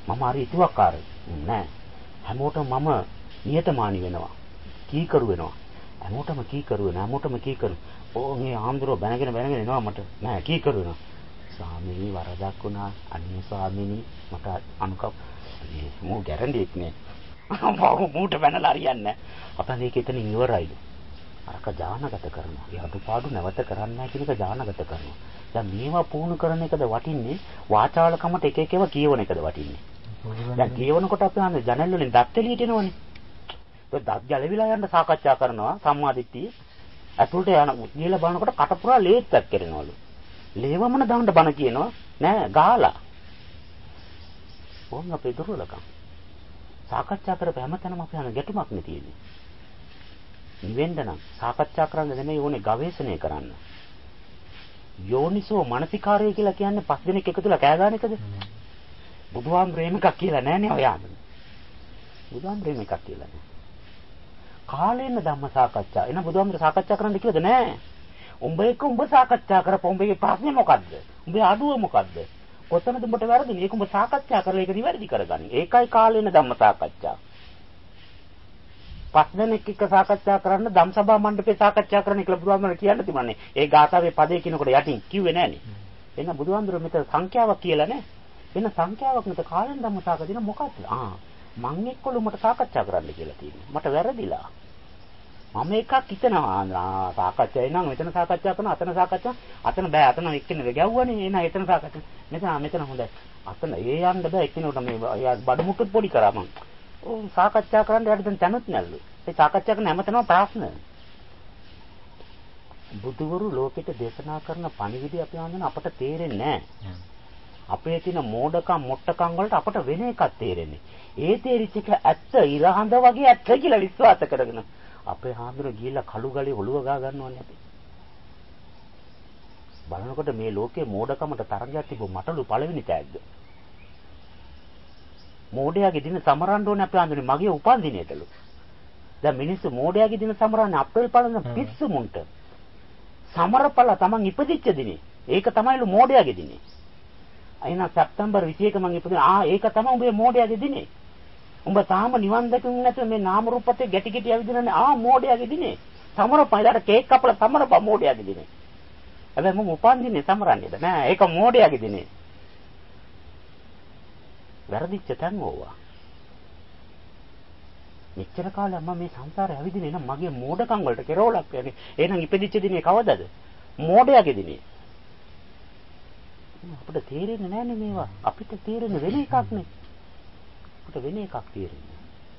මම හරි ඉතුවක්කාරයි. නෑ. හැමෝටම මම නියතමානී වෙනවා. කීකරු වෙනවා. හැමෝටම කීකරු වෙනවා. හැමෝටම කීකරු. මේ ආන්දරෝ බැනගෙන එනවා මට. නෑ කීකරු වෙනවා. ස්වාමීනි වරදක් වුණා. අනේ ස්වාමීනි මට අනුකම්ප මෝ ගැරන්ඩියක් නේ. මූට බැනලා හරියන්නේ නෑ. අපෙන් ඒක එතනින් ඉවරයිලු. අරක ඥානගත කරනවා. ඒ අඩුපාඩු නැවත කරන්නේ නැහැ කියන එක ඥානගත කරනවා. දැන් මේවා පුහුණු කරන එකද වටින්නේ වාචාලකමට එක එකව කියවන එකද වටින්නේ. දැන් කියවනකොට අපි හන්නේ ජනල් වලින් දත් එළියට එනවනේ. ඒ දත් ගැලවිලා යන්න සාකච්ඡා කරනවා සම්මාදිට්ඨිය. අතුලට යන ගිහලා බලනකොට කටපුරා ලේත්තක් කරනවලු. ලේවමන දාන්න බන කියනවා නෑ ගාලා. ඕන් අපේ දුර්වලකම්. සාකච්ඡා කරපු හැමතැනම අපි හන්නේ ගැටුමක් නේ තියෙන්නේ. නිවෙන්න නම් සාකච්ඡා කරන්න නෙමෙයි ඕනේ ගවේෂණය කරන්න. යෝනිසෝ මනසිකාරය කියලා කියන්නේ පස් දිනක් එකතුලා කෑ ගන්න එකද? බුදුහාමුදුරේම එකක් කියලා නෑනේ ඔයාම. බුදුහාමුදුරේම එකක් කියලා නෑ. කාලේන ධම්ම සාකච්ඡා. එන බුදුහාමුදුර සාකච්ඡා කරන්න කිව්වද නෑ. උඹ එක උඹ සාකච්ඡා කරපො උඹේ ප්‍රශ්නේ මොකද්ද? උඹේ අඩුව මොකද්ද? කොතනද උඹට වැරදුනේ? ඒක උඹ සාකච්ඡා කරලා ඒක නිවැරදි කරගන්න. ඒකයි කාලේන ධම්ම සාකච්ඡා. පස් දෙනෙක් එක්ක සාකච්ඡා කරන්න ධම්සභා මණ්ඩපේ සාකච්ඡා කරන්න කියලා බුදුහාමුදුර කියන්න තිබුණේ. ඒ ගාථාවේ පදේ කියනකොට යටින් කිව්වේ නෑනේ. එන්න බුදුහාමුදුර මෙතන සංඛ්‍යාවක් කියලා නෑ. එන්න සංඛ්‍යාවක් මෙතන කාලෙන් ධම්ම සාකච්ඡා මොකක්ද? මං එක්කලු මට සාකච්ඡා කරන්න කියලා තියෙනවා. මට වැරදිලා. මම එකක් හිතනවා සාකච්ඡා එනනම් මෙතන සාකච්ඡා කරනවා අතන සාකච්ඡා අතන බෑ අතන එක්කෙනෙක් ගැව්වනේ එන එතන සාකච්ඡා මෙතන හොඳයි අතන ඒ යන්න බෑ එක්කෙනෙකුට මේ බඩ මුට්ටුත් පොඩි කරා මං සාකච්ඡා කරන්න යාට දැන් තැනුත් නැල්ලු. ඒ සාකච්ඡා කරන හැමතැනම ප්‍රශ්න. බුදුවරු ලෝකෙට දේශනා කරන පණිවිඩය අපි හඳුනන අපට තේරෙන්නේ නැහැ. අපේ තියෙන මෝඩකම් මොට්ටකම් වලට අපට වෙන එකක් තේරෙන්නේ. ඒ තේරිච්ච එක ඇත්ත ඉරහඳ වගේ ඇත්ත කියලා විශ්වාස කරගෙන අපේ හාමුදුර ගිහිල්ලා කළු ගලේ ඔළුව ගා ගන්නවනේ අපි. බලනකොට මේ ලෝකේ මෝඩකමට තරගයක් තිබු මටලු පළවෙනි තෑග්ග. මෝඩයාගේ දින සමරන්න ඕනේ අපි හඳුනේ මගේ උපන් දිනේටලු. දැන් මිනිස්සු මෝඩයාගේ දින සමරන්නේ අප්‍රේල් පළවෙනිදා පිස්සු මුන්ට. සමරපල තමන් ඉපදිච්ච දිනේ. ඒක තමයිලු මෝඩයාගේ දිනේ. අයින සැප්තැම්බර් 21 මං ඉපදුනේ. ඒක තමයි උඹේ මෝඩයාගේ දිනේ. උඹ තාම නිවන් දැකුන්නේ නැතුව මේ නාම රූපතේ ගැටි ගැටි ඇවිදිනනේ මෝඩයාගේ දිනේ. සමරපලට කේක් කපලා සමරප මෝඩයාගේ දිනේ. හැබැයි මම උපන් දිනේ සමරන්නේද නෑ. ඒක මෝඩයාගේ දිනේ. වැරදිච්ච තැන් ඕවා. මෙච්චර කාලයක් මම මේ සංසාරේ ඇවිදින්නේ නම් මගේ මෝඩකම් වලට කෙරවලක් යන්නේ. එහෙනම් ඉපදිච්ච දිනේ කවදද? මෝඩයාගේ දිනේ. අපිට තේරෙන්නේ නැන්නේ මේවා. අපිට තේරෙන්නේ වෙන එකක් නේ. අපිට වෙන එකක් තේරෙන්නේ.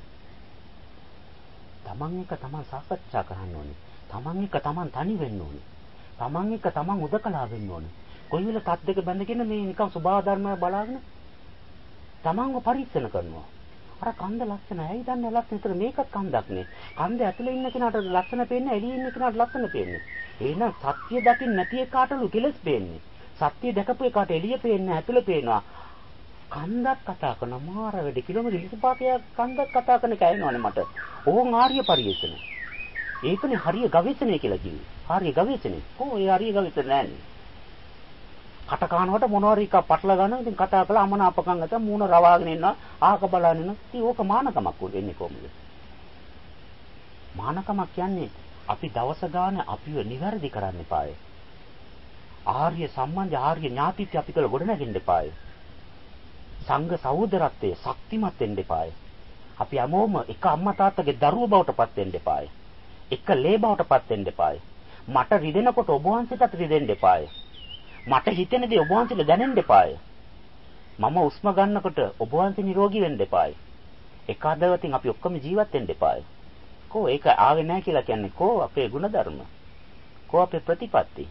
තමන් එක තමන් සාකච්ඡා කරන්න ඕනේ. තමන් එක තමන් තනි වෙන්න ඕනේ. තමන් එක තමන් උදකලා වෙන්න ඕනේ. කොයි වෙල තත් දෙක බැඳගෙන මේ නිකන් සබහා ධර්මය බලාගෙන තමන්ව පරිස්සන කරනවා. අර කන්ද ලක්ෂණ ඇයි දන්නේ ලක්ෂණ විතර මේකත් කන්දක් නේ. කන්ද ඇතුලේ ඉන්න කෙනාට ලක්ෂණ පේන්නේ එළියේ ඉන්න කෙනාට ලක්ෂණ පේන්නේ. එහෙනම් සත්‍ය දකින්න නැති එකාටලු කෙලස් පේන්නේ. සත්‍ය දැකපු එකාට එළිය පේන්නේ ඇතුලේ පේනවා. කන්දක් කතා කරන මාර වැඩි කිලෝමීටර් 25ක් කන්දක් කතා කරන එක ඇහෙනවනේ මට. ඕන් ආර්ය පරිශ්‍රණ. ඒකනේ හරිය ගවේෂණය කියලා කිව්වේ. ආර්ය ගවේෂණය. ඒ ආර්ය ගවේෂණ නෑනේ. කට කනකොට මොනවාරි එකක් පටල ගන්න ඉතින් කතා කළා අමනාපකම් නැත මූණ රවාගෙන ඉන්නවා ආක බලන ඉන්න ඉතින් ඕක මානකමක් වෙන්නේ කොහොමද මානකමක් කියන්නේ අපි දවස ගාන අපිව නිවැරදි කරන්න එපායි ආර්ය සම්බන්ධ ආර්ය ඥාතිත්‍ය අපි කළ ගොඩ නැගෙන්න එපායි සංඝ සහෝදරත්වයේ ශක්තිමත් වෙන්න එපායි අපි හැමෝම එක අම්මා තාත්තගේ දරුවෝ බවට පත් වෙන්න එපායි එක ලේ බවට පත් වෙන්න එපායි මට රිදෙනකොට ඔබ වහන්සේටත් රිදෙන්න එපායි මට හිතෙන දේ ඔබ වහන්සේට දැනෙන්න එපාය. මම උස්ම ගන්නකොට ඔබ වහන්සේ නිරෝගී වෙන්න එපාය. එක අදවතින් අපි ඔක්කොම ජීවත් වෙන්න එපාය. කෝ ඒක ආවේ නැහැ කියලා කියන්නේ කෝ අපේ ಗುಣධර්ම. කෝ අපේ ප්‍රතිපත්ති.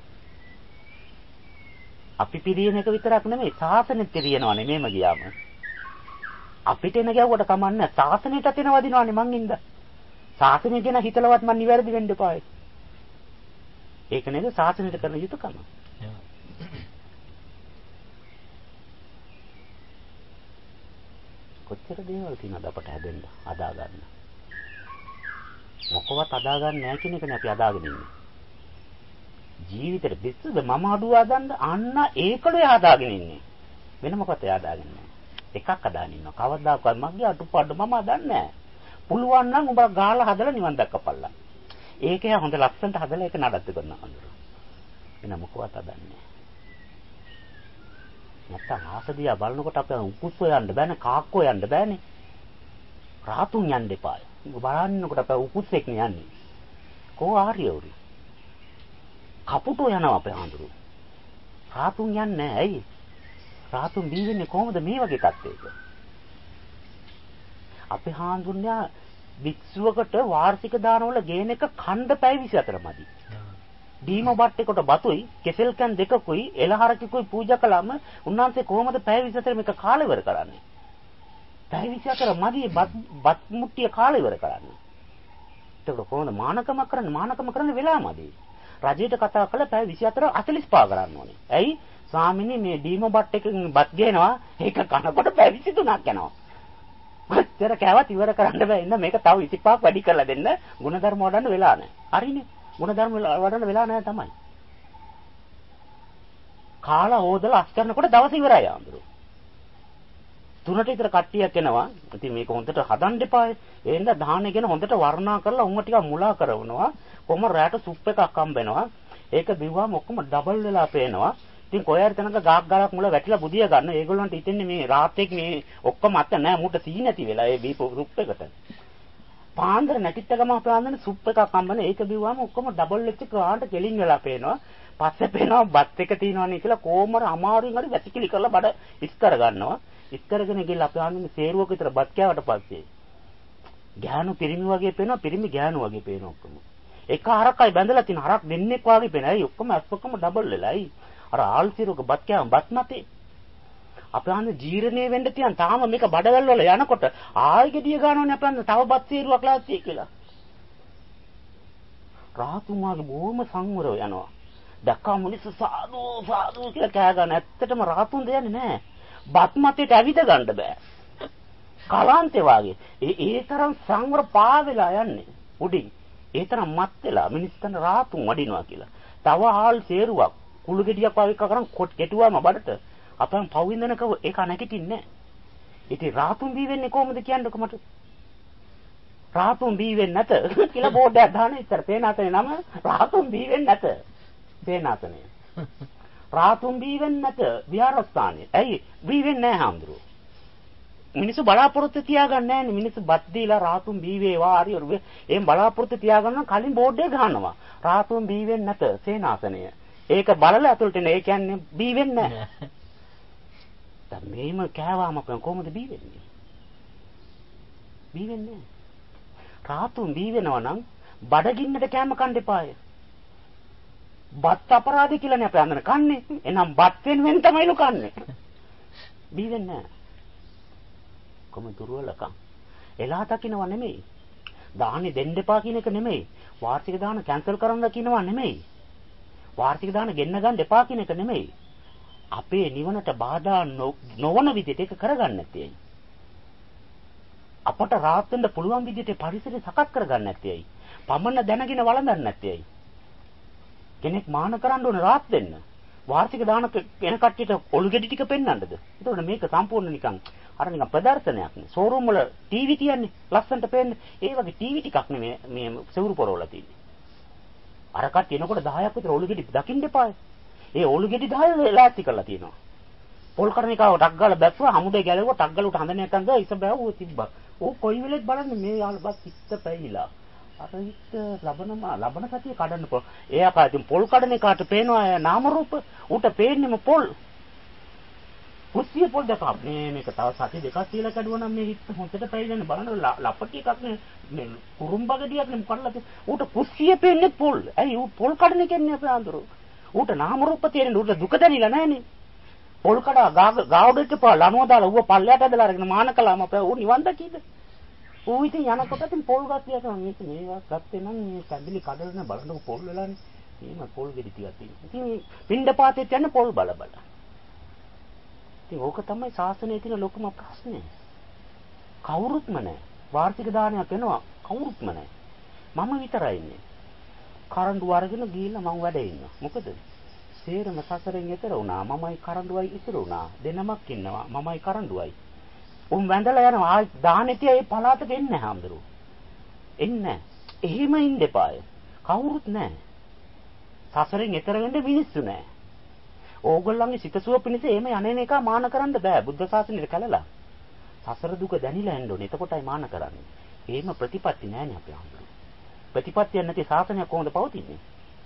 අපි පිළියෙන එක විතරක් නෙමෙයි සාසනෙත් පිළියෙනවා නෙමෙයිම ගියාම. අපිට එන ගැව්වට කමන්නේ සාසනෙටත් එන වදිනවානේ මං ඉඳ. සාසනෙ ගැන හිතලවත් මං නිවැරදි වෙන්න එපායි. ඒක නේද සාසනෙට කරන යුතුයකම. කොච්චර දේවල් තියෙනවද අපට හැදෙන්න අදා ගන්න. මොකවත් අදා ගන්න නැහැ කියන එකනේ අපි අදාගෙන ඉන්නේ. ජීවිතේ දෙස්සද මම අඩුව හදන්න අන්න ඒකලේ හදාගෙන ඉන්නේ. වෙන මොකක්ද හදාගෙන නැහැ. එකක් අදාගෙන ඉන්නවා. කවදාකවත් මගේ අටුපාඩු මම දන්නේ නැහැ. පුළුවන් නම් උඹ ගාලා හදලා නිවන් දක්කපල්ලා. ඒකේ හොඳ ලක්ෂණට හදලා ඒක නඩත්තු කරනවා අඳුර. එන මොකවත් අදන්නේ. නැත්තම් ආසදියා බලනකොට අපේ උකුස් හොයන්න බෑනේ, කාක්ක හොයන්න බෑනේ. රාතුන් යන්න එපාය. බලන්නකොට අපේ උකුස් එක්ක යන්නේ. කෝ ආර්යවරු. කපුටෝ යනවා අපේ හඳුරු. රාතුන් යන්නේ නැහැ. ඇයි? රාතුන් බී වෙන්නේ කොහොමද මේ වගේ තත්ත්වයක? අපේ හාඳුන්යා වික්ෂුවකට වාර්ෂික දානවල ගේන එක ඛණ්ඩ පැය 24 මදි. දීම බට්ටේකට බතුයි, කෙසෙල් කන් දෙකකුයි, එලහරකකුයි පූජා කළාම උන්වහන්සේ කොහොමද පැය 24 මේක කාලෙ ඉවර කරන්නේ? පැය 24 මදි බත් මුට්ටිය කාලෙ ඉවර කරන්නේ. ඒක කොහොමද මානකම කරන්නේ? මානකම කරන්න වෙලා මදි. රජයට කතා කළා පැය 24 45 කරන්න ඕනේ. ඇයි? ස්වාමිනේ මේ දීම බට්ටේකින් බත් ගේනවා, ඒක කනකොට පැය 23ක් යනවා. ඔච්චර කෑවත් ඉවර කරන්න බෑ. ඉන්න මේක තව 25ක් වැඩි කරලා දෙන්න. ಗುಣධර්ම වඩන්න වෙලා නැහැ. හරිනේ. ಗುಣධර්ම වඩන්න වෙලා නැහැ තමයි. කාලා හොදලා අස් කරනකොට දවස ඉවරයි ආඳුරු. 3ට විතර කට්ටියක් එනවා. ඉතින් මේක හොඳට හදන්න එපායි. ඒ හින්දා දාහනේ ගැන හොඳට වර්ණනා කරලා උන්ව ටිකක් මුලා කරවනවා. කොහම රැට සුප් එකක් හම්බෙනවා. ඒක බිව්වම ඔක්කොම ඩබල් වෙලා පේනවා. ඉතින් කොහේ තැනක ගාක් ගාලක් මුල වැටිලා බුදිය ගන්න. ඒගොල්ලන්ට හිතෙන්නේ මේ රාත්‍රියක මේ ඔක්කොම අත නැහැ. මුට සී නැති වෙලා ඒ බීපු සුප් එකට. පාන්දර නැටිට ගම අපේ ආන්දනේ සුප් එකක් හම්බනේ. ඒක බිව්වම ඔක්කොම ඩබල් වෙච්ච ගානට කෙලින් වෙලා පේනවා. පස්සේ පේනවා බත් එක තියෙනවනේ කියලා කොහොමර අමාරුවෙන් හරි වැසිකිලි කරලා බඩ ඉස්කර ගන්නවා. ඉස්කරගෙන ගිහලා අපේ ආන්දනේ සේරුවක විතර බත් කෑවට පස්සේ ගෑනු පිරිමි වගේ පේනවා. පිරිමි ගෑනු වගේ පේනවා ඔක්කොම. එක හරකයි බැඳලා තියෙන හරක් දෙන්නෙක් වගේ පේනවා. ඒ ඔක්කොම අස් ඔක්කොම ඩබල් වෙලායි. අර ආල්සිරුක බත් කෑම බත් නැතේ. අපේ අන්න ජීර්ණේ වෙන්න තියන් තාම මේක බඩවැල් වල යනකොට ආයෙ ගෙඩිය ගන්නවනේ අපේ අන්න තව බත් සීරුවක් ලාස්තිය කියලා. රාතුමාගේ බොහොම සංවරව යනවා. දැක්කා මිනිස්සු සාදු සාදු කියලා කෑ ගන්න. ඇත්තටම රාතුන් දෙන්නේ නැහැ. බත් මතේට ඇවිද ගන්න බෑ. කලාන්තේ වාගේ. ඒ තරම් සංවර පාවෙලා යන්නේ. උඩින්. ඒ තරම් මත් වෙලා මිනිස්සුන් රාතුන් වඩිනවා කියලා. තව ආල් සේරුවක් කුළු ගෙඩියක් වගේ කරන් කොට කෙටුවාම බඩට අපෙන් පවුවින්දනක ඒක නැගිටින්නේ නැහැ. ඉතින් රාතුන් බී වෙන්නේ කොහොමද කියන්නකො මට? රාතුන් බී වෙන්නේ නැත කියලා බෝඩයක් දාන්න ඉතර පේනාතනේ නම රාතුන් බී වෙන්නේ නැත. පේනාතනේ. රාතුන් බී වෙන්නේ නැත විහාරස්ථානයේ. ඇයි බී වෙන්නේ නැහැ හාමුදුරුවෝ? මිනිස්සු බලාපොරොත්තු තියාගන්නේ නැහැනේ. මිනිස්සු බත් දීලා රාතුන් බී වේවා හරි එහෙම බලාපොරොත්තු තියාගන්න කලින් බෝඩ් එක ගන්නවා. රාතුන් බී වෙන්නේ නැත සේනාසනය. ඒක බලලා අතුලට එන ඒ කියන්නේ බී වෙන්නේ නැහැ. දැන් මේම කෑවාම කොහොමද බී වෙන්නේ? බී වෙන්නේ නැහැ. රාතුන් බී වෙනවා නම් බඩගින්නට කෑම කන්න එපාය. බත් අපරාධ කියලානේ අපි අඳන කන්නේ. එහෙනම් බත් වෙනුවෙන් තමයිලු කන්නේ. බී වෙන්නේ නැහැ. කොහොම දුර්වලකම්. එලා දකින්නව නෙමෙයි. දාහනේ දෙන්න එපා කියන එක නෙමෙයි. වාර්ෂික දාන කැන්සල් කරන්න කියනවා නෙමෙයි. වාර්ෂික දාන ගෙන්න ගන්න එපා කියන එක නෙමෙයි. අපේ නිවනට බාධා නොවන විදිහට ඒක කරගන්න නැත්තේ. අපට රාත් වෙන්න පුළුවන් විදිහට පරිසරය සකස් කරගන්න නැත්තේ. පමණ දැනගෙන වළඳන්න නැත්තේ. කෙනෙක් මාන කරන්න ඕන රාත් වෙන්න. වාර්ෂික දාන වෙන කට්ටියට ඔලු ගෙඩි ටික පෙන්වන්නද? ඒතකොට මේක සම්පූර්ණ නිකන් අර නිකන් ප්‍රදර්ශනයක් නේ. ෂෝරූම් වල ටීවී තියන්නේ ලස්සනට පේන්නේ. ඒ වගේ ටීවී ටිකක් නෙමෙයි මේ සෙවුරු පොරවල තියෙන්නේ. අර කට්ටිය එනකොට 10ක් විතර ඔලු ගෙඩි දකින්න එපායි. ඒ ඔලු ගෙඩි 10 ලාස්ති කරලා තියෙනවා. පොල් කරණිකාව ටක් ගාලා බැස්සුවා හමුදේ ගැලෙවුවා ටක් ගාලා උට හඳ නැකන් ගා ඉස බෑවෝ තිබ්බා. ඕ කොයි වෙලෙත් බලන්නේ මේ යාළුවා කිත්ත පැහිලා. අර හිට ලබන සතිය කඩන්න පොල්. එයා කාටින් පොල් කඩන එකාට පේනවා නාම රූප. උට පේන්නේම පොල්. කුස්සිය පොල් දෙකක්. මේක තව සති දෙකක් කියලා කැඩුවා නම් මේ හිට හොඳට පැහිලන්නේ බලන්න ලපටි එකක් නේ. මේ කුරුම්බගඩියක් නේ මොකක්ද? උට කුස්සිය පේන්නේ පොල්. ඇයි ඌ පොල් කඩන එකන්නේ අපේ ආන්දරු. ඌට නාම රූප තේරෙන්නේ ඌට දුක දැනෙලා නැහනේ. පොල් කඩා ගාවඩට පා ලනුව දාලා ඌව පල්ලයට ඇදලා අරගෙන මාන කළාම අපේ ඌ නිවන් දකීද? ඌ ඉතින් යනකොට ඉතින් පොල් ගස්තියක් මේක මේවා ගත්තේ නම් මේ කැඳිලි කඩලා බලන්නකො පොල් වෙලානේ. මේම පොල් ගෙඩි ටිකක් තියෙනවා. ඉතින් පින්ඩපාතෙත් යන්නේ පොල් බල බල. ඉතින් ඕක තමයි ශාසනයේ තියෙන ලොකුම ප්‍රශ්නේ. කවුරුත්ම නැහැ. වාර්ෂික දානයක් වෙනවා කවුරුත්ම නැහැ. මම විතරයි ඉන්නේ. කරඬු අරගෙන ගිහිල්ලා මම වැඩේ ඉන්නවා. මොකද? සේරම සසරෙන් එතර වුණා. මමයි කරඬුවයි ඉතුරු වුණා. දෙනමක් ඉන්නවා. මමයි කරඬුවයි. උන් වැඳලා යනවා. ආයි දානෙතිය ඒ පළාතට එන්නේ නැහැ හාමුදුරුවෝ. එන්නේ. එහෙම ඉන්න එපාය. කවුරුත් නැහැ. සසරෙන් එතර වෙන්න මිනිස්සු නැහැ. ඕගොල්ලන්ගේ සිතසුව පිණිස එහෙම යන්නේ එක මාන කරන්න බෑ. බුද්ධ ශාසනයට කළලා. සසර දුක දැනිලා යන්න ඕනේ. එතකොටයි මාන කරන්නේ. එහෙම ප්‍රතිපත්ති නැහැනේ අපේ හාමුදුරුවෝ. ප්‍රතිපත්තියක් නැති ශාසනයක් කොහොමද පවතින්නේ?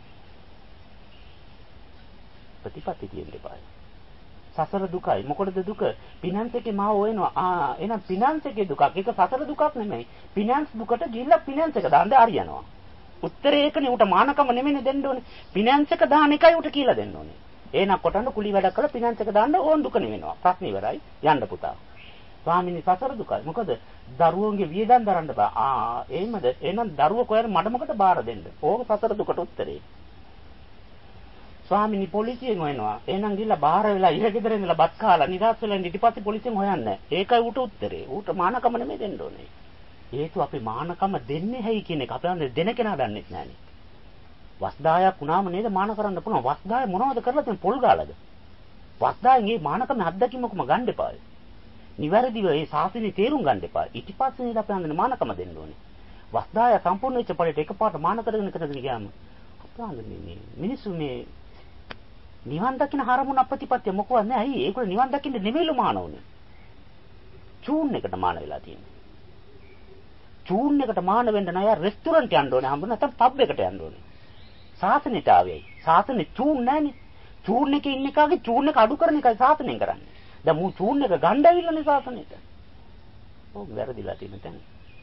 ප්‍රතිපත්ති තියෙන්න එපායි. සසර දුකයි. මොකටද දුක? ෆිනන්ස් එකේ මාව හොයනවා. එහෙනම් ෆිනන්ස් එකේ දුකක්. ඒක සසර දුකක් නෙමෙයි. ෆිනන්ස් දුකට ගිහිල්ලා ෆිනන්ස් එක දාන්න හරියනවා. උත්තරේ ඒකනේ. උට මානකම නෙමෙයිනේ දෙන්න ඕනේ. ෆිනන්ස් එක දාන එකයි උට කියලා දෙන්න ඕනේ. එහෙනම් කොටන්න කුලි වැඩක් කරලා ෆිනන්ස් එක දාන්න ඕන දුක නෙවෙනවා. ප්‍රශ්න ඉවරයි. යන්න පුතා. ස්වාමීනි සසර දුකයි. මොකද දරුවෝගේ වියදම් දරන්න බෑ. එහෙමද? එහෙනම් දරුවෝ කොහෙද මඩමකට බාර දෙන්න. ඕක සසර දුකට උත්තරේ. ස්වාමීනි පොලිසියෙන් හොයනවා. එහෙනම් ගිහලා බාහිර වෙලා ඉරගෙදර ඉඳලා බත් කාලා නිදාස් වෙලා ඊට පස්සේ පොලිසියෙන් හොයන්නේ. ඒකයි ඌට උත්තරේ. ඌට මානකම නෙමෙයි දෙන්න ඕනේ. හේතුව අපි මානකම දෙන්නේ හැයි කියන එක අපේ දෙන කෙනා දන්නේ නැහනේ. වස්දායක් වුණාම නේද මාන කරන්න පුළුවන්. වස්දාය මොනවද කරලා තියෙන පොල් ගාලද? වස්දායෙන් මේ මානකම අත්දැකීමකම ගන්න එපායි. නිවැරදිව මේ ශාසනය තේරුම් ගන්න එපායි. ඊට පස්සේ නේද අපේ අnder මානකම දෙන්න ඕනේ. වස්දාය සම්පූර්ණ වෙච්ච පරිදි එකපාරට මාන කරගෙන ගියාම අපේ මේ මිනිස්සු මේ නිවන් දකින්න හරමුණ ප්‍රතිපත්තිය මොකවත් නැහැ. ඇයි? ඒගොල්ලෝ නිවන් දකින්න නෙමෙයිලු මාන උනේ. චූන් එකට මාන වෙලා තියෙන්නේ. චූන් එකට මාන වෙන්න නම් යා රෙස්ටුරන්ට් යන්න ඕනේ. හම්බුන නැත්නම් පබ් එකට යන්න ඕනේ. සාසනෙට ආවේයි. සාසනේ චූන් නැහනේ. චූන් එකේ ඉන්න එකාගේ චූන් එක අඩු කරන එකයි සාසනෙන් කරන්නේ. දැන් මූ චූන් එක ගන්න ඇවිල්ලානේ සාසනෙට. ඕක වැරදිලා තියෙන තැන.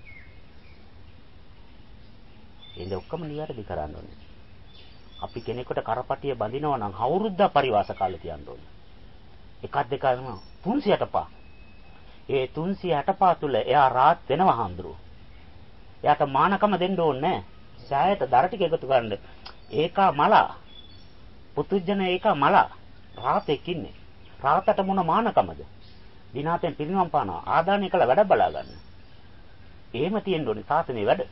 එන්නේ ඔක්කොම නිවැරදි කරන්න ඕනේ. අපි කෙනෙකුට කරපටිය බඳිනවා නම් අවුරුද්දක් පරිවාස කාලේ තියන්න ඕනේ. එකක් දෙකක් නෙමෙයි 365. ඒ 365 තුල එයා රාත් වෙනවා හඳුරු. එයාට මානකම දෙන්න ඕනේ නැහැ. සෑයට දර ටික එකතු කරන්න. ඒකා මල. පුතුජන ඒකා මල. රාතෙක් ඉන්නේ. රාතට මොන මානකමද? දිනාතෙන් පිරිනවම් පානවා. ආදානය කළ වැඩ බලා ගන්න. එහෙම තියෙන්න ඕනේ සාසනේ වැඩ.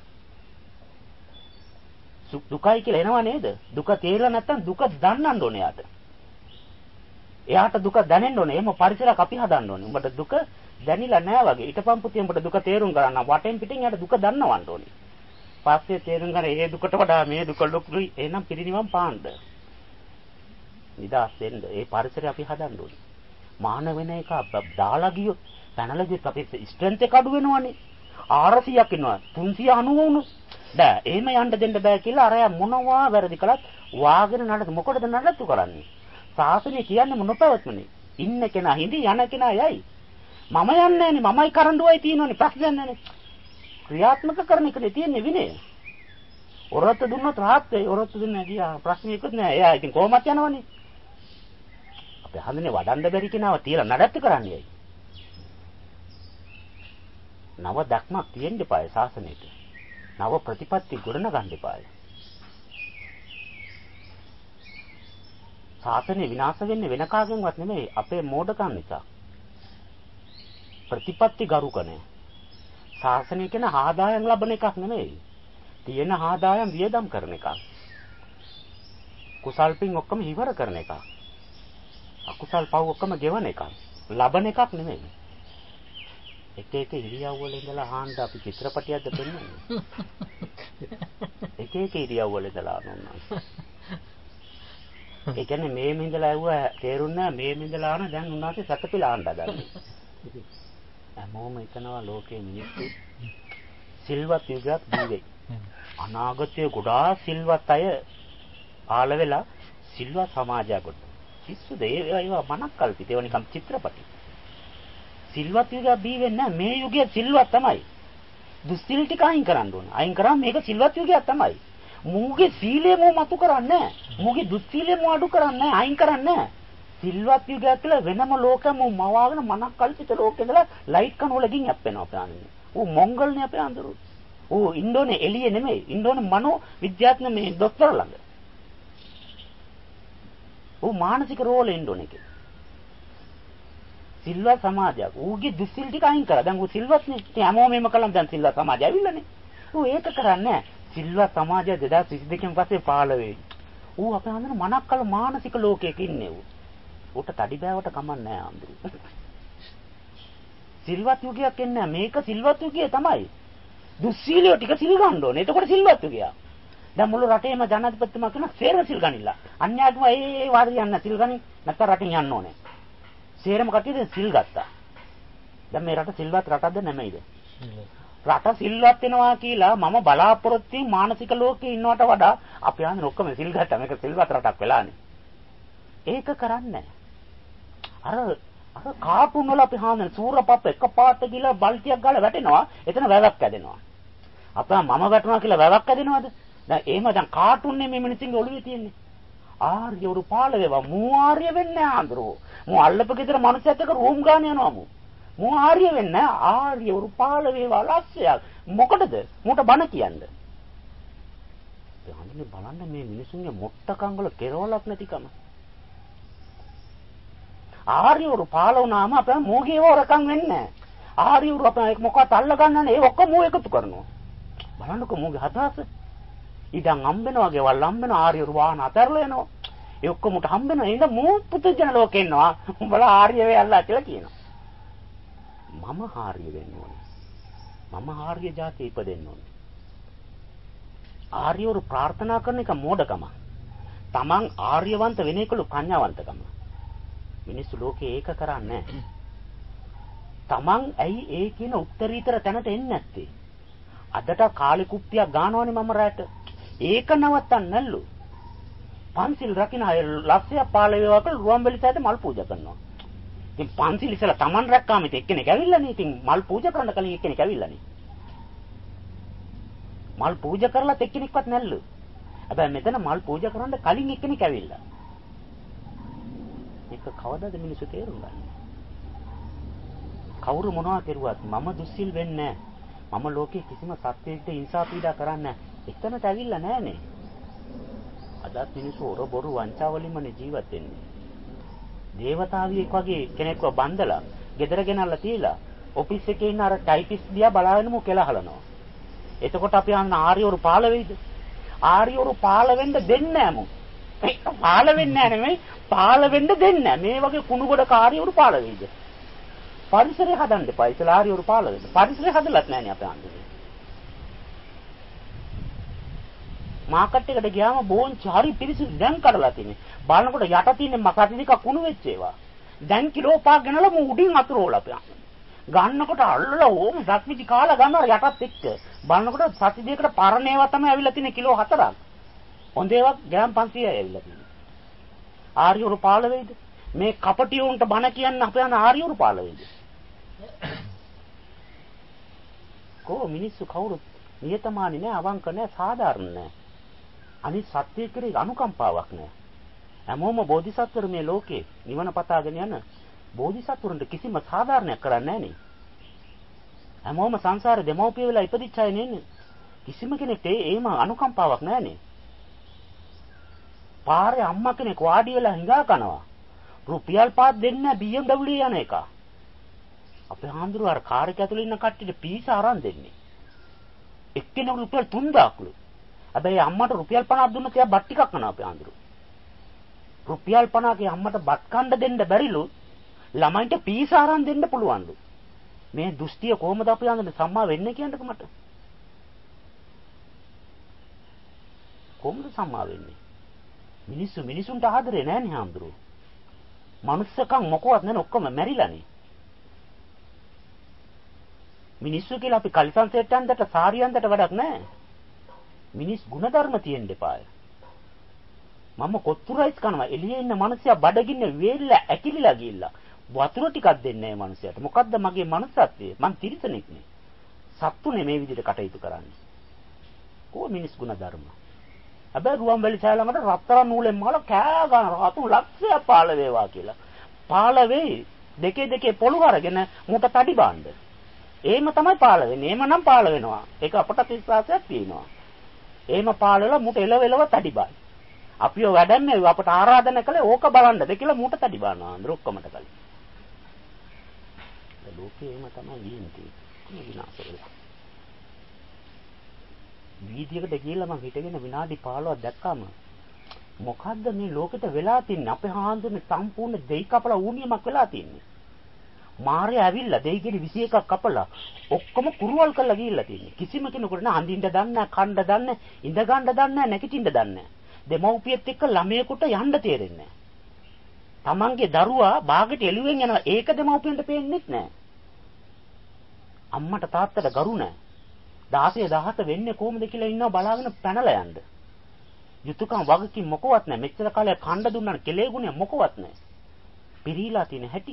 දුකයි කියලා එනවා නේද? දුක තේරෙලා නැත්නම් දුක දන්නන්න ඕනේ යාට. එයාට දුක දැනෙන්න ඕනේ. එහෙම පරිසරයක් අපි හදන්න ඕනේ. උඹට දුක දැනිලා නැහැ වගේ. ඊටපම් පුතිය උඹට දුක තේරුම් ගන්න. වටෙන් පිටින් යාට දුක දන්නවන්න ඕනේ. පස්සේ තේරුම් ගන්න ඒ දුකට වඩා මේ දුක ලොකුයි. එහෙනම් පිරිනිවන් පාන්න. නිදාස් වෙන්න. ඒ පරිසරය අපි හදන්න ඕනේ. මාන වෙන එක දාලා ගියොත් පැනලා ගියොත් අපේ ස්ට්‍රෙන්ත් එක අඩු වෙනවනේ. 400ක් ඉන්නවා 390 වුණොත් බෑ එහෙම යන්න දෙන්න බෑ කියලා අරය මොනවා වැරදි කළත් වාගෙන නඩතු මොකටද නඩතු කරන්නේ සාසනය කියන්නේ මොනපවත්මනේ ඉන්න කෙනා හිඳි යන කෙනා යයි මම යන්නේ නැනේ මමයි කරඬුවයි තියෙනවනේ ප්‍රශ්නයක් නැනේ ක්‍රියාත්මක කරන එකනේ තියෙන්නේ විනය ඔරොත්තු දුන්නොත් rahat වෙයි ඔරොත්තු දුන්නේ නැතිව ප්‍රශ්නයක්වත් නෑ එයා ඉතින් කොහොමත් යනවනේ අපි හඳුනේ වඩන්න බැරි කෙනාව තියලා නඩත්තු කරන්නේයි නව දක්මක් තියෙන්න එපායි ශාසනයට. නව ප්‍රතිපත්ති ගොඩන ගන්න එපායි. ශාසනය විනාශ වෙන්නේ වෙන කාගෙන්වත් නෙමෙයි අපේ මෝඩකම් නිසා. ප්‍රතිපත්ති ගරුකනේ. ශාසනය කියන ආදායම් ලබන එකක් නෙමෙයි. තියෙන ආදායම් වියදම් කරන එකක්. කුසල් පින් ඔක්කොම ඉවර කරන එකක්. අකුසල් පව් ඔක්කොම ගෙවන එකක්. ලබන එකක් නෙමෙයි. එක එක ඉරියව් වල ඉඳලා ආන්න අපි චිත්‍රපටියක්ද පෙන්වන්නේ. එක එක ඉරියව් වල ඉඳලා ආනොන්නා. ඒ කියන්නේ මේ මින්දලා ඇව්වා තේරුණා මේ මින්දලා ආන දැන් උන්වහන්සේ සතපිලා ආන්න හදන්නේ. හැමෝම හිතනවා ලෝකයේ මිනිස්සු සිල්වත් යුගයක් දීවේ. අනාගතයේ ගොඩාක් සිල්වත් අය ආල වෙලා සිල්වත් සමාජයක් කොට. පිස්සුද ඒවා මනක් කල්පිත ඒවා නිකම් චිත්‍රපටි. සිල්වත් යුගය බී වෙන්නේ නැහැ මේ යුගය සිල්වත් තමයි. දුස්සිල් ටික අයින් කරන්න ඕන. අයින් කරාම මේක සිල්වත් යුගයක් තමයි. මූගේ සීලය මෝ මතු කරන්නේ නැහැ. මූගේ දුස්සීලය මෝ අඩු කරන්නේ නැහැ. අයින් කරන්නේ නැහැ. සිල්වත් යුගයක් කියලා වෙනම ලෝකෙම මවාගෙන මනක් කල්පිත ලෝකෙදලා ලයිට් කන වලකින් යප්පෙනවා අපේ අන්නේ. ඌ මොංගල්නේ අපේ අඳුරු. ඌ ඉන්ඩෝනේ එළියේ නෙමෙයි. ඉන්ඩෝනේ මනෝ විද්‍යාඥ මේ ડોක්ටර් ළඟ. ඌ මානසික රෝල ඉන්ඩෝනේ එකේ. සිල්වත් සමාජයක්. ඌගේ දුස්සිල් ටික අයින් කරා. දැන් ඌ සිල්වත්නේ. ඉතින් හැමෝම මේම කළාම දැන් සිල්වත් සමාජය ඇවිල්ලානේ. ඌ ඒක කරන්නේ නැහැ. සිල්වත් සමාජය 2022 පස්සේ පාළ වෙයි. ඌ අපේ හඳන මනක් කල මානසික ලෝකයක ඉන්නේ ඌ. ඌට තඩි බෑවට කමක් නැහැ අඳුරු. සිල්වත් යුගයක් එන්නේ නැහැ. මේක සිල්වත් යුගය තමයි. දුස්සීලියෝ ටික සිල් ගන්න ඕනේ. එතකොට සිල්වත් යුගයක්. දැන් මුළු රටේම ජනාධිපතිතුමා කියන සේරම සිල් ගනිලා. අන්‍යයන්ම ඒ වාදිය යන්න සිල් ගනි නැත්නම් රටින් යන්න ඕනේ. සේරම කට්ටිය සිල් ගත්තා. දැන් මේ රට සිල්වත් රටක්ද නෙමෙයිද? රට සිල්වත් වෙනවා කියලා මම බලාපොරොත්තු වෙන මානසික ලෝකේ ඉන්නවට වඩා අපි ආන්නේ ඔක්කොම සිල් ගත්තා. මේක සිල්වත් රටක් වෙලානේ. ඒක කරන්නේ අර කාටුන් වල අපි හාන්නේ සූරපප්ප එකපාරට ගිහලා බල්ටියක් ගාලා වැටෙනවා. එතන වැවක් ඇදෙනවා. අපා මම වැටුණා කියලා වැවක් ඇදෙනවද? දැන් එහෙම දැන් කාටුන් නේ මේ මිනිස්සුන්ගේ ඔළුවේ තියෙන්නේ. ආර්යවරු පාළ වේවා. මූ ආර්ය වෙන්නේ ආන්දරෝ. මූ අල්ලප ගෙදර මනුස්සයත් එක්ක රූම් ගාන යනවා මූ. මූ ආර්ය වෙන්නේ ආර්යවරු පාළ වේවා ලස්සයක්. මොකටද? මූට බණ කියන්නේ. දැන් බලන්න මේ මිනිස්සුන්ගේ මොට්ටකම් වල කෙරවලක් නැතිකම. ආර්යවරු පාළ වුණාම අපේ මෝගේ වරකම් වෙන්නේ නැහැ. ආර්යවරු අපේ මොකක්ද අල්ල ගන්නනේ ඒ ඔක්කොම මෝ එකතු කරනවා. බලන්නකො මෝගේ හදාස. ඉතින් හම්බෙනවා ගෙවල් හම්බෙනවා ආර්යවරු වාහන අතරලා යනවා. ඒ ඔක්කොම උට හම්බෙනවා. එහෙනම් මෝ පුදුජන ලෝකේ ඉන්නවා. උඹලා ආර්ය වෙයල්ලා කියලා කියනවා. මම ආර්ය වෙන්න ඕනේ. මම ආර්ය જાතිය ඉපදෙන්න ඕනේ. ආර්යවරු ප්‍රාර්ථනා කරන එක මෝඩකම. Taman ආර්යවන්ත වෙන එකලු ප්‍රඥාවන්තකම. මිනිස්සු ලෝකේ ඒක කරන්නේ නැහැ. Taman ඇයි ඒ කියන උත්තරීතර තැනට එන්නේ නැත්තේ? අදට කාලේ කුප්පියක් ගන්නවනේ මම රැට. ඒක නවත්තන්න නැල්ලු. පන්සිල් රකින්න අය ලක්ෂය පාළ වේවා කියලා රුවන්වැලි සෑයට මල් පූජා කරනවා. ඉතින් පන්සිල් ඉස්සලා Taman රැක්කාම ඉතින් එක්කෙනෙක් ඇවිල්ලානේ. ඉතින් මල් පූජා කරන්න කලින් එක්කෙනෙක් ඇවිල්ලානේ. මල් පූජා කරලා එක්කෙනෙක්වත් නැල්ලු. හැබැයි මෙතන මල් පූජා කරන්න කලින් එක්කෙනෙක් ඇවිල්ලා. මේක කවදාද මිනිස්සු තේරුම් ගන්නේ? කවුරු මොනවා කරුවත් මම දුස්සීල් වෙන්නේ නැහැ. මම ලෝකේ කිසිම සත්‍යයකට හිංසා පීඩා කරන්නේ නැහැ. එතනට ඇවිල්ලා නැහනේ. අදත් මිනිස්සු ඔර බොරු වංචා වලින්මනේ ජීවත් වෙන්නේ. දේවතාවියෙක් වගේ කෙනෙක්ව බන්දලා, ගෙදර ගෙනල්ලා තියලා, ඔෆිස් එකේ ඉන්න අර ටයිපිස් දිහා බලාගෙනම කෙල හලනවා. එතකොට අපි අන්න ආර්යවරු පාළ වෙයිද? ආර්යවරු පාළ වෙන්න දෙන්නේ නැහැ මු. පාළ වෙන්නේ නැහැ නෙමෙයි, පාළ වෙන්න දෙන්නේ නැහැ. මේ වගේ කුණු ගොඩ කාර්යවරු පාළ වෙයිද? පරිසරය හදන්න එපා. ඉතලා ආර්යවරු පාළ වෙන්න. පරිසරය හදලත් නැහනේ අපේ අන්තිමේ. මාකට් එකට ගියාම බෝන්චි හරි පිරිසිදු දැන් කඩලා තියෙන්නේ. බලනකොට යට තියෙන්නේ මකටි ටික කුණු වෙච්ච ඒවා. දැන් කිලෝ 5ක් ගෙනලා මු උඩින් අතුරෝලා අපේ. ගන්නකොට අල්ලලා ඕම දක්විදි කාලා ගන්නවා යටත් එක්ක. බලනකොට සති දෙකකට පරණ ඒවා තමයි ඇවිල්ලා තියෙන්නේ කිලෝ 4ක්. හොඳ ඒවා ග්‍රෑම් 500යි ඇවිල්ලා තියෙන්නේ. ආර්යවරු පාළ වෙයිද? මේ කපටියුන්ට බණ කියන්න අපේ යන ආර්යවරු පාළ වෙයිද? මිනිස්සු කවුරුත් නියතමානී නෑ, අවංක නෑ, සාධාරණ නෑ. අනිත් සත්‍ය කෙරෙහි අනුකම්පාවක් නෑ. හැමෝම බෝධිසත්වරු මේ ලෝකේ නිවන පතාගෙන යන බෝධිසත්වරුන්ට කිසිම සාධාරණයක් කරන්නේ නෑනේ. හැමෝම සංසාරේ දෙමව්පිය වෙලා ඉපදිච්ච අය නෙන්නේ. කිසිම කෙනෙක්ට ඒම අනුකම්පාවක් නෑනේ. පාරේ අම්මා කෙනෙක් වාඩි වෙලා හිඟා කනවා. රුපියල් 5 දෙන්න බියම් ඩබ්ලිව් යන එක. අපේ හාමුදුරුවෝ අර කාර් එක ඇතුලේ ඉන්න කට්ටියට පීසා අරන් දෙන්නේ. එක්කෙනෙකුට රුපියල් 3000ක්ලු. හැබැයි අම්මට රුපියල් 50ක් දුන්නොත් එයා බත් ටිකක් කනවා අපේ හාමුදුරුවෝ. රුපියල් 50ක අම්මට බත් කන්න දෙන්න බැරිලු. ළමයින්ට පීසා අරන් දෙන්න පුළුවන්ලු. මේ දුස්තිය කොහොමද අපි හාමුදුරුවෝ සම්මා වෙන්නේ කියන්නකෝ මට. කොහොමද සම්මා වෙන්නේ? මිනිසුන්ට ආදරේ නැන්නේ හාමුදුරුවෝ. මනුස්සකම් මොකවත් නැන ඔක්කොම මැරිලානේ. මිනිස්සු කියලා අපි කලිසම් සෙට් යන්දට සාරියන්දට වැඩක් නැහැ. මිනිස් ගුණධර්ම තියෙන්න එපාය. මම කොත්තු රයිස් කනවා. එළියේ ඉන්න මිනිස්සයා බඩගින්න වේල්ල ඇකිලිලා ගිහිල්ලා වතුර ටිකක් දෙන්නේ නැහැ මිනිස්සයාට. මොකද්ද මගේ මනුස්සත්වය? මං තිරිසනෙක් නේ. සත්තුනේ මේ විදිහට කටයුතු කරන්නේ. කොහොම මිනිස් ගුණධර්ම? හැබැයි රුවන්වැලි සෑය ළඟට රත්තරන් නූලෙන් මල කෑ ගන්න රතුන් ලක්ෂයක් පාළ වේවා කියලා. පාළ වෙයි. දෙකේ පොළු අරගෙන මුට තඩි බාන්න. එහෙම තමයි පාළ වෙන්නේ. එහෙම නම් පාළ වෙනවා. ඒක අපට විශ්වාසයක් තියෙනවා. එහෙම පාළ වෙලා මුට එලවෙලව තඩි බාන්න. අපිව වැඩන්නේ අපට ආරාධනා කළේ ඕක බලන්නද කියලා මුට තඩි බානවා. අnder ඔක්කොමට කලින්. ඒ ලෝකේ එහෙම තමයි විඳින්නේ. විනාශ වෙලා. වීදියකට ගිහලා මම හිටගෙන විනාඩි 15ක් දැක්කම මොකද්ද මේ ලෝකෙට වෙලා තින්නේ? අපේ හාන්දුනේ සම්පූර්ණ දෙයි කපලා ඌනියමක් වෙලා තින්නේ. මාරයා ඇවිල්ලා දෙයිගිරි 21ක් කපලා ඔක්කොම කුරුවල් කරලා ගිහිල්ලා තියෙන්නේ. කිසිම කෙනෙකුට නෑ අඳින්න දන්නේ නෑ, කන්න දන්නේ නෑ, ඉඳ ගන්න දන්නේ නෑ, නැගිටින්න දන්නේ නෑ. දෙමව්පියත් එක්ක ළමයෙකුට යන්න තේරෙන්නේ නෑ. තමන්ගේ දරුවා බාගෙට එළුවෙන් යනවා. ඒක දෙමව්පියන්ට පේන්නේත් නෑ. අම්මට තාත්තට ගරු නෑ. 16 17 වෙන්නේ කොහොමද කියලා ඉන්නවා බලාගෙන පැනලා යන්න. යුතුයකම් වගකීම් මොකවත් නෑ. මෙච්චර කාලයක් කණ්ඩ දුන්නා කෙලේ ගුණය මොකවත් නෑ. පිරීලා තියෙන හැටි.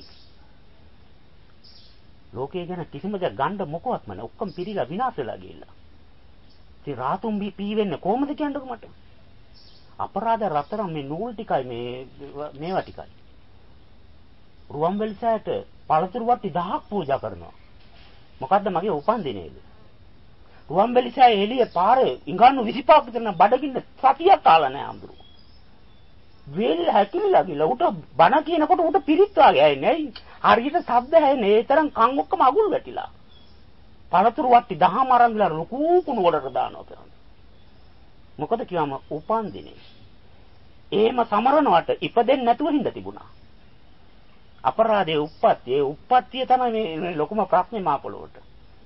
ලෝකේ ගැන කිසිම දෙයක් ගන්න මොකවත්ම නෑ. ඔක්කොම පිරීලා විනාශ වෙලා ගිහිල්ලා. ඉතින් රාතුම් පී වෙන්නේ කොහොමද කියන්නකෝ මට? අපරාධ රතරම් මේ නූල් ටිකයි මේවා ටිකයි. රුවන්වැලිසෑයට පළතුරු වට්ටි 1000ක් පූජා කරනවා. මොකද්ද මගේ උපන්දිනේද? රුවන්වැලිසෑය එළියේ පාරේ ඉඟානු 25ක් විතර බඩගින්න සතියක් කාලා නැහැ අඳුරු. වේල් හැකිලිලා ගිහලා උට බණ කියනකොට උට පිරිත් වාගේ ඇයිනේ. ඇයි? හරියට ශබ්ද ඇහෙන්නේ. ඒ තරම් කන් ඔක්කොම අගුල් වැටිලා. පළතුරු වට්ටි 10ම අරන් ගිහලා ලොකු කුණු වලට දානවා කරන්නේ. මොකද කියවම උපන්දිනේ. එහෙම සමරනවට ඉපදෙන්නේ නැතුව හින්දා තිබුණා. අපරාධයේ උප්පත්තිය තමයි මේ ලොකුම ප්‍රශ්නේ මා පොළොවට.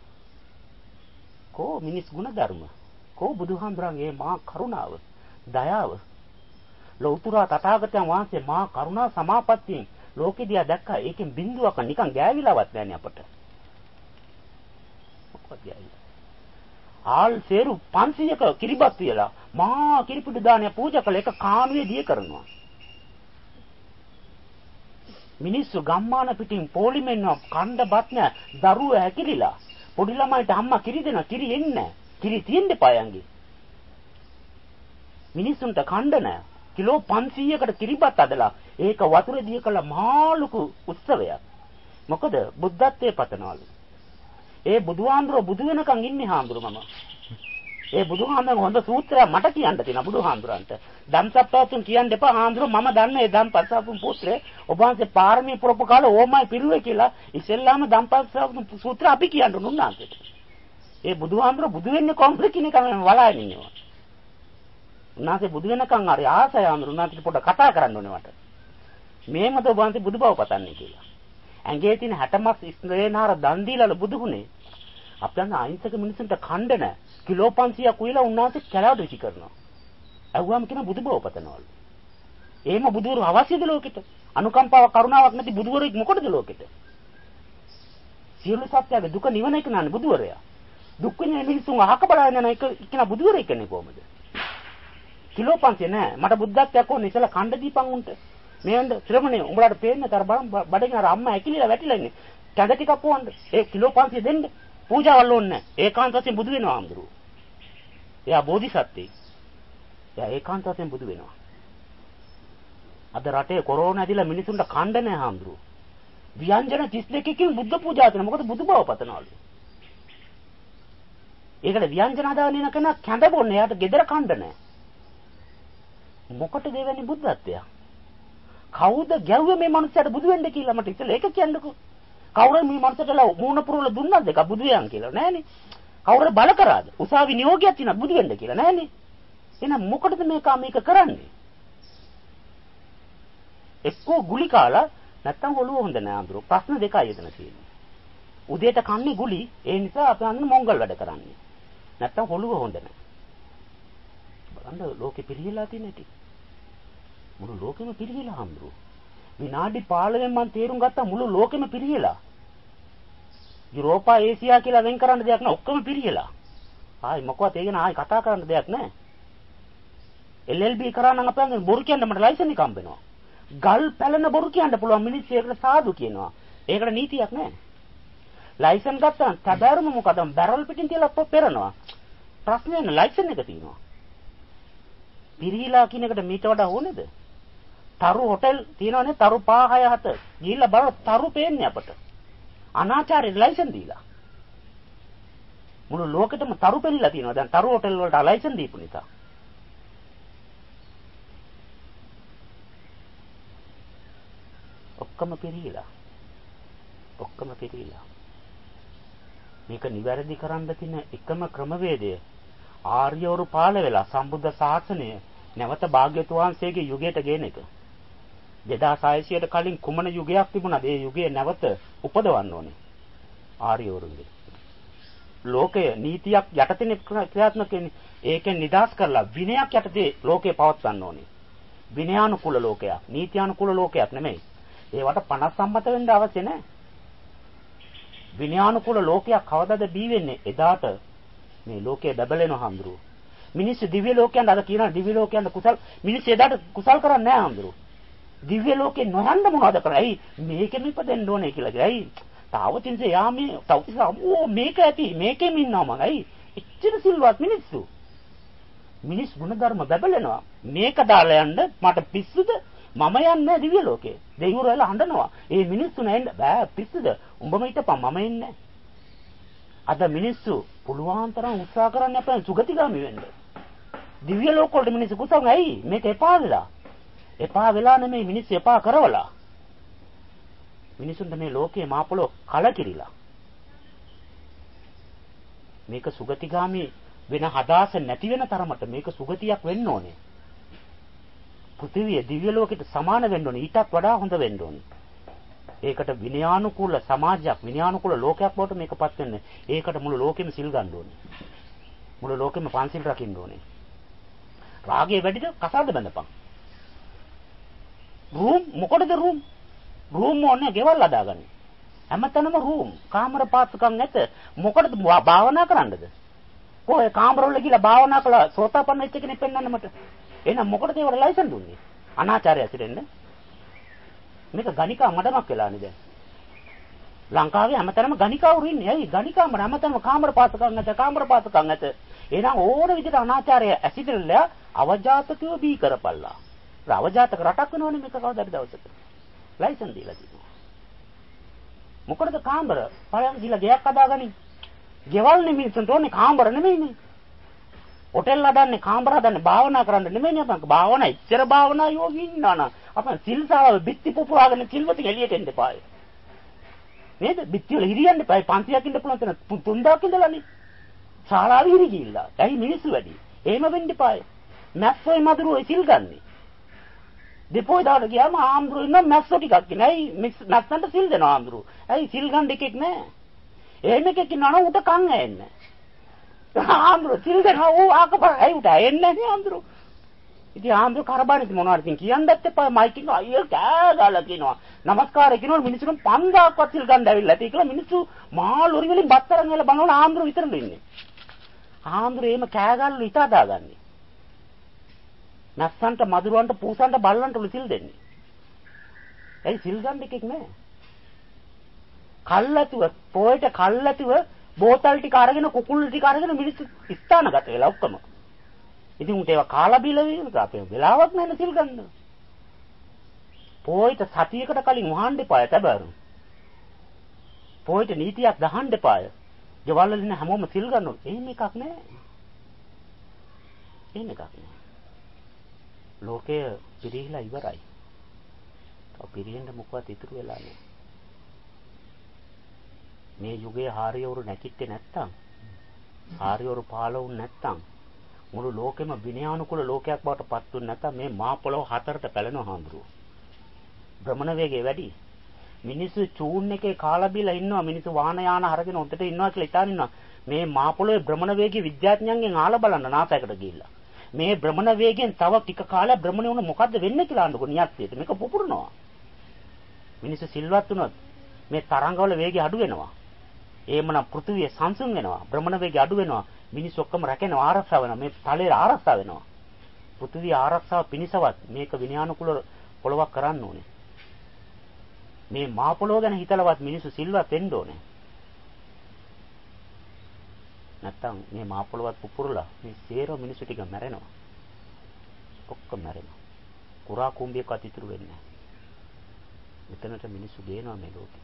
කෝ මිනිස් ගුණ ධර්ම. කෝ බුදුහාමුදුරන්ගේ මා කරුණාව, දයාව. ලෞතුරා තථාගතයන් වහන්සේ මා කරුණා සමාපත්තියෙන් ලෝකෙ දිහා දැක්කා. ඒකෙන් බිඳුවක නිකන් ගෑවිලාවත් නැහැ අපට. මොකද ගෑවිලා? ආල් සේරු 500ක කිරිබත් තියලා මහා කිරිපිඩු දානය පූජා කළ එක කානුවේ දිය කරනවා. මිනිස්සු ගම්මාන පිටින් පොලිමෙන් කණ්ඩ බත් නැ දරුවෝ හැකිලිලා පොඩි ළමයිට අම්මා කිරි දෙනවා. කිරි එන්නේ නැහැ. කිරි තියෙන්න පායන්ගේ. මිනිස්සුන්ට කණ්ඩ නැහැ. කිලෝ 500කට කිරිබත් අදලා ඒක වතුරේ දිය කළ මහා ලොකු උත්සවයක්. මොකද බුද්ධත්වයේ පතනවලු. ඒ බුදුහාඳුර බුදු වෙනකන් ඉන්නේ හාඳුර මම. ඒ බුදුහාඳුරන් හොඳ සූත්‍රයක් මට කියන්න තියෙනවා බුදුහාඳුරන්ට. ධම්සප්පවතුන් කියන්න එපා හාඳුර මම දන්නේ ධම්පස්සප්පුන් පුත්‍රේ ඔබ වහන්සේ පාරමී පුරපු කාලේ ඕමයි පිරුවේ කියලා ඉස්සෙල්ලාම ධම්පස්සප්පුන් සූත්‍ර අපි කියන්න උන්නාන්සේට. ඒ බුදුහාඳුර බුදු වෙන්නේ කොහොමද කියන එක මම වලාගෙන ඉන්නවා. උන්නාන්සේ බුදු වෙනකන් හරි ආසය හාඳුර උන්නාන්සේට පොඩ්ඩක් කතා කරන්න ඕනේ මට. මේමද ඔබ වහන්සේ බුදු බව පතන්නේ කියලා. ඇඟේ තියෙන 60 මස් ස්ත්‍රේනාර දන් දීලා බුදුුනේ. අපයන් අහිංසක මිනිසුන්ට කණ්ඩ නැහැ. කිලෝ 500ක් උයලා උන්වහන්සේ කැලවට විසි කරනවා. අහුවාම කියන බුදු බව පතනවලු. එහෙම බුදුවරු අවශ්‍යද ලෝකෙට? අනුකම්පාවක් කරුණාවක් නැති බුදුවරෙක් මොකටද ලෝකෙට? සියලු සත්‍යයේ දුක නිවන එක නන්නේ බුදුවරයා. දුක් විඳින මිනිසුන් අහක බලන එක කියන බුදුවරයෙක් කියන්නේ කොහමද? කිලෝ 500 නෑ. මට බුද්ධත්වයක් ඕනේ ඉතලා කණ්ඩ දීපන් උන්ට. මේන්ද ශ්‍රමණේ උඹලාට පේන්නේ තර බලන් බඩගින අර අම්මා ඇකිලිලා වැටිලා ඉන්නේ. කැඳ ටිකක් පොවන්න. ඒ කිලෝ 500 දෙන්න. පූජාවල් ඕනේ නැහැ. ඒකාන්ත වශයෙන් බුදු වෙනවා ආම්දුරු. එයා බෝධිසත්වෙක්. එයා ඒකාන්ත වශයෙන් බුදු වෙනවා. අද රටේ කොරෝනා ඇදිලා මිනිසුන්ට කණ්ඩ නැහැ ආම්දුරු. ව්‍යංජන 32කින් බුද්ධ පූජා කරනවා. මොකද බුදු බව පතනවලු. ඒකට ව්‍යංජන හදාගෙන ඉන්න කෙනා කැඳ බොන්නේ. එයාට gedara කණ්ඩ නැහැ. මොකටද දෙවන්නේ බුද්ධත්වය? කවුද ගැව්වේ මේ මනුස්සයාට බුදු වෙන්න කියලා මට ඉතල ඒක කියන්නකෝ. කවුරු මේ මනුස්සයාට මූණ පුරවල දුන්නද දෙක බුදු වෙයන් කියලා නෑනේ. කවුරු බල කරාද? උසාවි නියෝගයක් තියෙනවා බුදු වෙන්න කියලා නෑනේ. එහෙනම් මොකටද මේක කරන්නේ? එක්කෝ ගුලි කාලා නැත්තම් ඔළුව හොඳ නෑ අඳුර. ප්‍රශ්න දෙකයි එතන තියෙන්නේ. උදේට කන්නේ ගුලි. ඒ නිසා අපි අන්න මොංගල් වැඩ කරන්නේ. නැත්තම් ඔළුව හොඳ නෑ. බලන්න ලෝකෙ පිළිහිලා තියෙන හැටි. මුළු ලෝකෙම පිරිහිලා හම්බුරු. විනාඩි 15න් මම තේරුම් ගත්තා මුළු ලෝකෙම පිරිහිලා. යුරෝපා ඒසියා කියලා වෙන් කරන්න දෙයක් නෑ ඔක්කොම පිරිහිලා. ආයි මොකවත් ඒ ගැන ආයි කතා කරන්න දෙයක් නෑ. LLB කරා නම් අපෙන් බොරු කියන්න මට ලයිසන් එක හම්බ වෙනවා. ගල් පැලන බොරු කියන්න පුළුවන් මිනිස්සු ඒකට සාදු කියනවා. ඒකට නීතියක් නෑ. ලයිසන් ගත්තා නම් තදරුම මොකද බැරල් පිටින් තියලා පෙරනවා. ප්‍රශ්නේ නෑ ලයිසන් එක තියෙනවා. පිරිහිලා කියන එකට මීට වඩා ඕනේද? තරු හොටෙල් තියෙනවනේ තරු 5 6 7 ගිහිල්ලා බලන්න තරු පේන්නේ අපට අනාචාරේ ලයිසන් දීලා මුළු ලෝකෙටම තරු පෙන්නලා තියෙනවා දැන් තරු හොටෙල් වලට ලයිසන් දීපු නිසා ඔක්කොම පිරිහිලා මේක නිවැරදි කරන්න තියෙන එකම ක්‍රමවේදය ආර්යවරු පාළ වෙලා සම්බුද්ධ ශාසනය නැවත භාග්‍යවතුන් වහන්සේගේ යුගයට ගේන එක 2600ට කලින් කුමන යුගයක් තිබුණාද? ඒ යුගයේ නැවත උපදවන්න ඕනේ. ආර්යවරුන්ගේ. ලෝකය නීතියක් යටතේ ක්‍රියාත්මක වෙන්නේ. ඒකෙන් නිදහස් කරලා විනයක් යටතේ ලෝකය පවත්වන්න ඕනේ. විනයානුකූල ලෝකයක්, නීතියානුකූල ලෝකයක් නෙමෙයි. ඒවට 50 සම්මත වෙන්න අවශ්‍ය නැහැ. විනයානුකූල ලෝකයක් කවදාද බී වෙන්නේ? එදාට මේ ලෝකය බබලෙනවා හඳුරු. මිනිස්සු දිව්‍ය ලෝකයන්ට අද කියනවා දිව්‍ය ලෝකයන්ට කුසල් මිනිස්සු එදාට කුසල් කරන්නේ නැහැ හඳුරු. දිව්‍ය ලෝකේ නොයන්න මොනවද කරන්නේ? ඇයි මේකෙම ඉපදෙන්න ඕනේ කියලා කිය. ඇයි තාවතින්සේ යාමේ තවතිසා මේක ඇති මේකෙම ඉන්නවා මම. ඇයි එච්චර සිල්වත් මිනිස්සු. මිනිස් ගුණධර්ම බබලෙනවා. මේක දාලා යන්න මට පිස්සුද? මම යන්නේ දිව්‍ය ලෝකේ. දෙවිවරු එලා හඬනවා. ඒ මිනිස්සු නැෙන්න බෑ පිස්සුද? උඹම හිටපන් මම එන්නේ. අද මිනිස්සු පුළුවන් තරම් උත්සාහ කරන්න අපෙන් සුගතිගාමි වෙන්න. දිව්‍ය ලෝක වලට මිනිස්සු කුසල් ඇයි මේක එපා වෙලා? එපා වෙලා නෙමෙයි මිනිස්සු එපා කරවලා. මිනිසුන්ට මේ ලෝකයේ මාපොළොව කලකිරිලා. මේක සුගතිගාමි වෙන හදාස නැති වෙන තරමට මේක සුගතියක් වෙන්න ඕනේ. පෘථිවිය දිව්‍ය ලෝකෙට සමාන වෙන්න ඕනේ. ඊටත් වඩා හොඳ වෙන්න ඕනේ. ඒකට විනයානුකූල සමාජයක්, විනයානුකූල ලෝකයක් බවට මේකපත් වෙන්න. ඒකට මුළු ලෝකෙම සිල් ගන්න ඕනේ. මුළු ලෝකෙම පන්සිල් රකින්න ඕනේ. රාගය වැඩිද කසාද බඳපන්. රූම් මොකටද රූම්? රූම් ඕනේ ගෙවල් හදාගන්න. හැමතැනම රූම්, කාමර පාසුකම් නැත. මොකටද භාවනා කරන්නද? කොහේ කාමරවල ගිහලා භාවනා කළා සෝතාපන්න වෙච්ච කෙනෙක් පෙන්වන්න මට. එහෙනම් මොකටද ඒවට ලයිසන් දුන්නේ? අනාචාරය ඇසිරෙන්න. මේක ගණිකා මඩමක් වෙලානේ දැන්. ලංකාවේ හැමතැනම ගණිකාවරු ඉන්නේ. ඇයි ගණිකාම හැමතැනම කාමර පාසුකම් නැත, කාමර පාසුකම් නැත. එහෙනම් ඕන විදිහට අනාචාරය ඇසිරෙලා අවජාතකව බී කරපල්ලා. අවජාතක රටක් වෙනවනේ මේක කවදාද දවසක. ලයිසන් දීලා තියෙනවා. මොකටද කාමර? පළයන් ගිහලා ගෙයක් හදාගනින්. ගෙවල් නෙමෙයිසන්ට ඕනේ කාමර නෙමෙයිනේ. හොටෙල් හදන්නේ කාමර හදන්නේ භාවනා කරන්න නෙමෙයිනේ අපංක. භාවනා ඉච්චර භාවනා යෝගී ඉන්නාන. අපන් සිල්සාව බිත්ති පුපුරාගෙන සිල්වතින් එළියට එන්න එපාය. නේද? බිත්ති වල හිරියන්න එපායි. 500ක් ඉන්න පුළුවන් තැන 3000ක් ඉඳලානේ. ශාලාවේ හිරි ගිහිල්ලා. ඇයි මිනිස්සු වැඩි? එහෙම වෙන්න එපාය. මැස්සොයි මදුරුවෝ සිල් ගන්නේ. දෙපොයි දාට ගියාම ආම්ද්රු ඉන්න මැස්සෝ ටිකක් ඉන්නේ. ඇයි මැස්සන්ට සිල් දෙනවා ආම්ද්රු. ඇයි සිල් ගන්න එකෙක් නැහැ. එහෙම එකෙක් ඉන්නවා නම් උට කන් ඇෙන්නේ. ආම්ද්රු සිල් දෙනවා ඌ ආකප ඇයි උට ඇෙන්නේ නැහැ ආම්ද්රු. ඉතින් ආම්ද්රු කරබානේ මොනවද ඉතින් කියන්නත් එපා මයිකින් අයියෝ කෑ ගාලා කියනවා. නමස්කාරය කියනවා මිනිස්සුන් 5000ක්වත් සිල් ගන්න ඇවිල්ලා ඇති කියලා මිනිස්සු මහා ලොරි වලින් බත්තරන් වල බනවන ආම්ද්රු විතරනේ ඉන්නේ. ආම්ද්රු එහෙම කෑ ගාලා ඉත හදාගන්නේ. නැස්සන්ට මදුරුවන්ට පූසන්ට බල්ලන්ට සිල් දෙන්නේ. ඇයි සිල් ගන්න එකෙක් නැහැ. කල්ලාතුව පොයට කල්ලාතුව බෝතල් ටික අරගෙන කුකුළු ටික අරගෙන මිනිස්සු ස්ථානගත වෙලා ඔක්කොම. ඉතින් උන්ට ඒවා කාලා බීලා වෙනක අපේ වෙලාවක් නැහැ සිල් ගන්න. පොයට සතියකට කලින් වහන්න එපාය තබරු. පොයට නීතියක් දහන්න එපාය. ගෙවල් වල ඉන්න හැමෝම සිල් ගන්නවා. එහෙම එකක් නැහැ. එහෙම එකක් නැහැ. ලෝකය පිරිහිලා ඉවරයි. තව පිරිහෙන්න මොකවත් ඉතුරු වෙලා නැහැ. මේ යුගයේ ආර්යවරු නැකිට්ටේ නැත්තම් ආර්යවරු පහළ වුණ නැත්තම් මුළු ලෝකෙම විනයානුකූල ලෝකයක් බවට පත් වුණ නැත්තම් මේ මහ පොළොව හතරට පැලෙනවා හඳුරු. භ්‍රමණ වේගය වැඩි. මිනිස්සු චූන් එකේ කාලා බීලා ඉන්නවා. මිනිස්සු වාහන යාන අරගෙන උඩට ඉන්නවා කියලා හිතාන ඉන්නවා. මේ මහ පොළොවේ භ්‍රමණ වේගය විද්‍යාඥයන්ගෙන් ආලා බලන්න නාසයකට ගිහිල්ලා. මේ භ්‍රමණ වේගයෙන් තව ටික කාලයක් භ්‍රමණය වුණ මොකද්ද වෙන්නේ කියලා අහන්නකො නියත්තියට. මේක පුපුරනවා. මිනිස්සු සිල්වත් වුණොත් මේ තරංගවල වේගය අඩු වෙනවා. එහෙමනම් පෘථිවිය සංසුන් වෙනවා. භ්‍රමණ වේගය අඩු වෙනවා. මිනිස්සු ඔක්කොම රැකෙනවා ආරක්ෂා වෙනවා. මේ තලයේ ආරක්ෂා වෙනවා. පෘථිවිය ආරක්ෂාව පිණිසවත් මේක විනයානුකූල පොළවක් කරන්න ඕනේ. මේ මහ පොළොව ගැන හිතලවත් මිනිස්සු සිල්වත් වෙන්න ඕනේ. නැත්තම් මේ මහ පොළොවත් පුපුරලා මේ සේරෝ මිනිස්සු ටික මැරෙනවා. ඔක්කොම මැරෙනවා. කුරා කුඹියකවත් ඉතුරු වෙන්නේ නැහැ. මෙතනට මිනිස්සු ගේනවා මේ ලෝකෙ.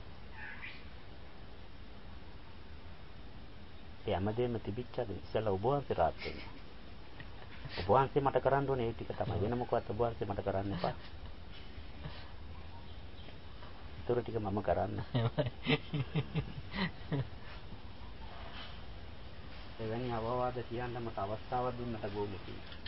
ඒ හැමදේම තිබිච්චද ඉස්සෙල්ලා ඔබ වහන්සේ රාත් වෙනවා. ඔබ වහන්සේ මට කරන්න ඕනේ ඒ ටික තමයි. වෙන මොකවත් ඔබ වහන්සේ මට කරන්න එපා. ඒතර ටික මම කරන්න. එවැනි අවවාද කියන්න මට අවස්ථාවක් දුන්නට ගෝමුකී.